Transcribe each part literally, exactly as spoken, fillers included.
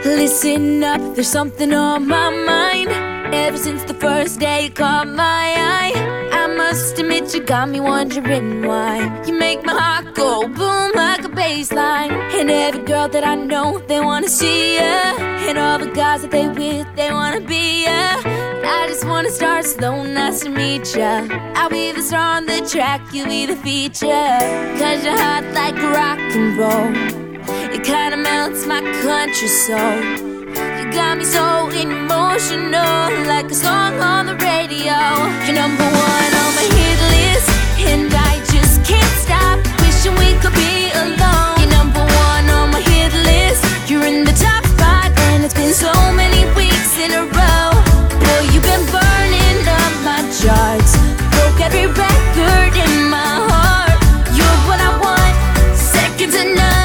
Listen up, there's something on my mind. Ever since the first day you caught my eye, I must admit you got me wondering why. You make my heart go boom like a bass line. And every girl that I know, they wanna see ya. And all the guys that they with, they wanna be ya. I just wanna start slow, nice to meet ya. I'll be the star on the track, you'll be the feature. Cause you're hot like rock and roll. It kinda melts my country soul. You got me so emotional, like a song on the radio. You're number one on my hit list, and I just can't stop wishing we could be alone. You're number one on my hit list. You're in the top spot, and it's been so many weeks in a row. Boy, you've been burning up my charts, broke every record in my heart. You're what I want, second to none.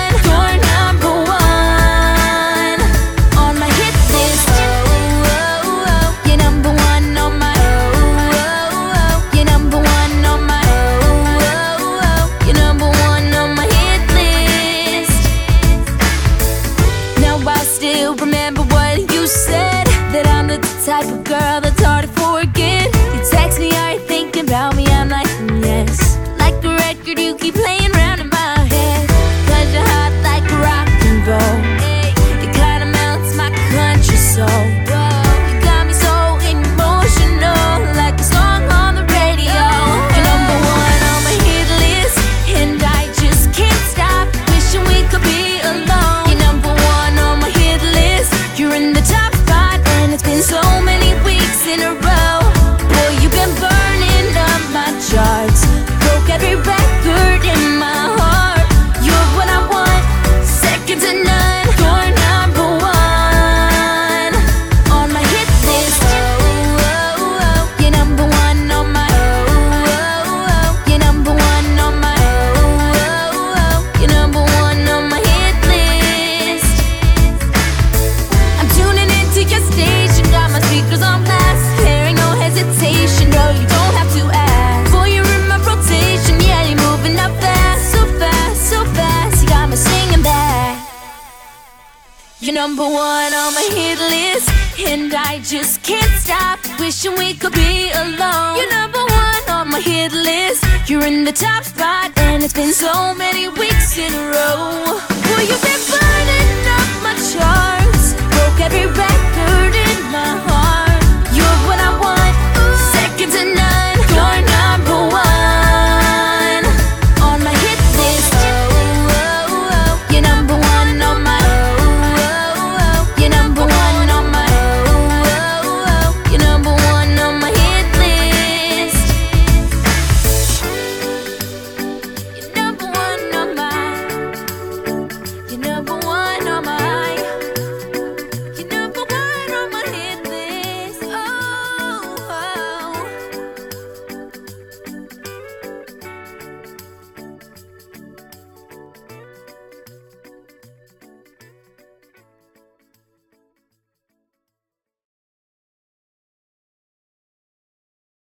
Type of girl that's hard to forget. You text me, are you thinking about me? I'm like, yes. Like a record you keep playing round in my head. Cause you're hot like rock and roll. It kinda melts my country soul. You got me so emotional, like a song on the radio. You're number one on my hit list, and I just can't stop wishing we could be alone. You're number one on my hit list. You're in the top spot, and it's been so many weeks in a row. Boy, you've been burning up my charts, broke every record in my heart. You're what I want, second to none. You're number one on my hit list. Oh, oh, oh. You're number one on my oh, oh, oh. You're number one on my oh, oh, oh. You're number one on my hit list. I'm tuning into your station, got my speakers on blast. There ain't no hesitation, no, you don't have to ask. Boy, you're in my rotation, yeah, you're moving up fast. So fast, so fast, you got me singing back. You're number one on my hit list, and I just can't stop wishing we could be alone. You're number one on my hit list. You're in the top spot, and it's been so many weeks in a row.